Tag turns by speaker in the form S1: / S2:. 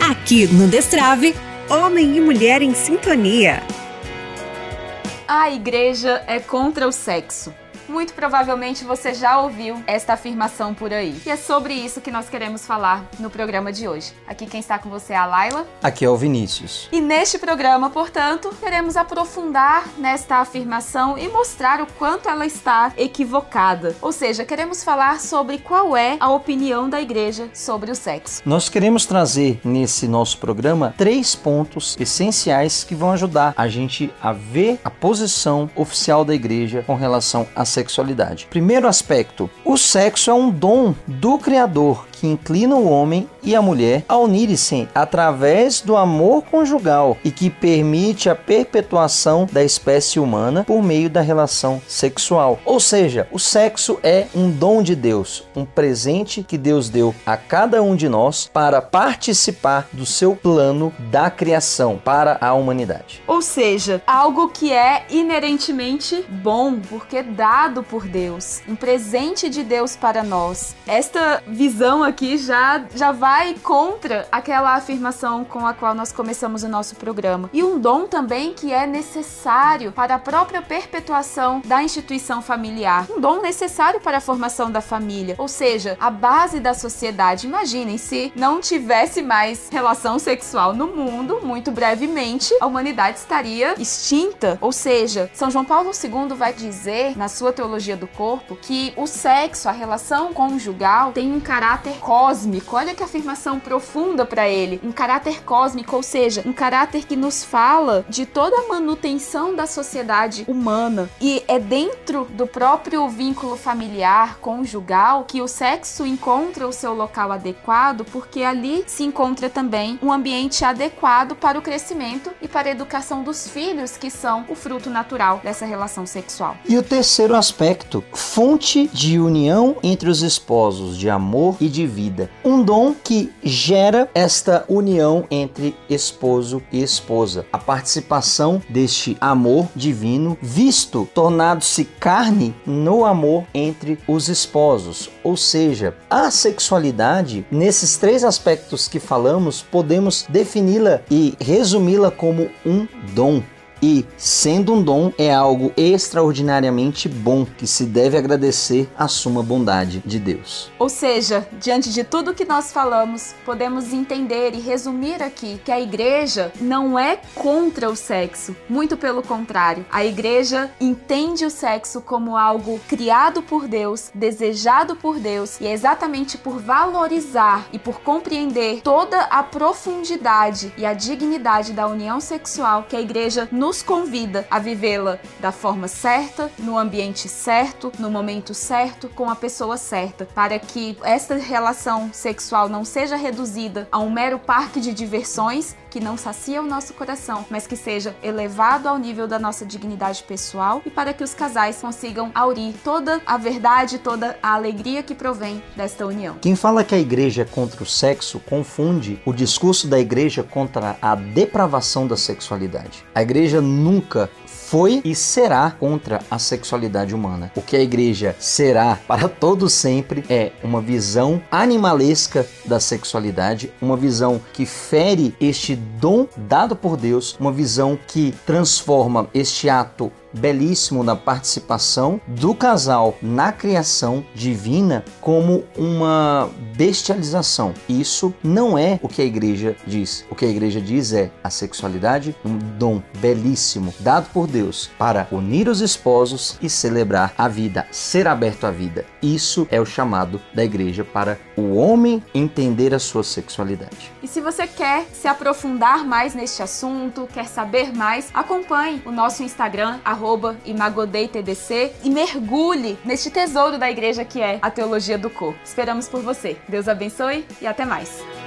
S1: Aqui no Destrave,
S2: homem e mulher em sintonia.
S3: A igreja é contra o sexo. Muito provavelmente você já ouviu esta afirmação por aí. E é sobre isso que nós queremos falar no programa de hoje. Aqui quem está com você é a Laila.
S4: Aqui é o Vinícius.
S3: E neste programa, portanto, queremos aprofundar nesta afirmação e mostrar o quanto ela está equivocada. Ou seja, queremos falar sobre qual é a opinião da igreja sobre o sexo.
S4: Nós queremos trazer nesse nosso programa 3 pontos essenciais que vão ajudar a gente a ver a posição oficial da igreja com relação à sexualidade. Primeiro aspecto, o sexo é um dom do Criador que inclina o homem e a mulher a unirem-se através do amor conjugal e que permite a perpetuação da espécie humana por meio da relação sexual. Ou seja, o sexo é um dom de Deus, um presente que Deus deu a cada um de nós para participar do seu plano da criação para a humanidade.
S3: Ou seja, algo que é inerentemente bom, porque é dado por Deus, um presente de Deus para nós. Esta visão aqui já vai contra aquela afirmação com a qual nós começamos o nosso programa. E um dom também que é necessário para a própria perpetuação da instituição familiar. Um dom necessário para a formação da família, ou seja, a base da sociedade. Imaginem se não tivesse mais relação sexual no mundo, muito brevemente a humanidade estaria extinta. Ou seja, São João Paulo II vai dizer na sua teologia do corpo que o sexo, a relação conjugal, tem um caráter cósmico. Olha que afirmação profunda para ele. Um caráter cósmico, ou seja, um caráter que nos fala de toda a manutenção da sociedade humana. E é dentro do próprio vínculo familiar, conjugal, que o sexo encontra o seu local adequado, porque ali se encontra também um ambiente adequado para o crescimento e para a educação dos filhos, que são o fruto natural dessa relação sexual.
S4: E o terceiro aspecto, fonte de união entre os esposos, de amor e de vida. Um dom que gera esta união entre esposo e esposa. A participação deste amor divino, visto, tornado-se carne no amor entre os esposos. Ou seja, a sexualidade, nesses 3 aspectos que falamos, podemos defini-la e resumi-la como um dom. E, sendo um dom, é algo extraordinariamente bom que se deve agradecer à suma bondade de Deus.
S3: Ou seja, diante de tudo que nós falamos, podemos entender e resumir aqui que a igreja não é contra o sexo, muito pelo contrário. A igreja entende o sexo como algo criado por Deus, desejado por Deus, e é exatamente por valorizar e por compreender toda a profundidade e a dignidade da união sexual que a igreja nos convida a vivê-la da forma certa, no ambiente certo, no momento certo, com a pessoa certa, para que esta relação sexual não seja reduzida a um mero parque de diversões que não sacia o nosso coração, mas que seja elevado ao nível da nossa dignidade pessoal, e para que os casais consigam aurir toda a verdade, toda a alegria que provém desta união.
S4: Quem fala que a igreja é contra o sexo confunde o discurso da igreja contra a depravação da sexualidade. A igreja nunca foi e será contra a sexualidade humana. O que a igreja será para todo sempre é uma visão animalesca da sexualidade, uma visão que fere este dom dado por Deus, uma visão que transforma este ato belíssimo na participação do casal na criação divina como uma bestialização. Isso não é o que a igreja diz. O que a igreja diz é a sexualidade, um dom belíssimo dado por Deus para unir os esposos e celebrar a vida, ser aberto à vida. Isso é o chamado da igreja para o homem entender a sua sexualidade.
S3: E se você quer se aprofundar mais neste assunto, quer saber mais, acompanhe o nosso Instagram, @imagodeitdc, e mergulhe neste tesouro da igreja que é a teologia do corpo. Esperamos por você. Deus abençoe e até mais.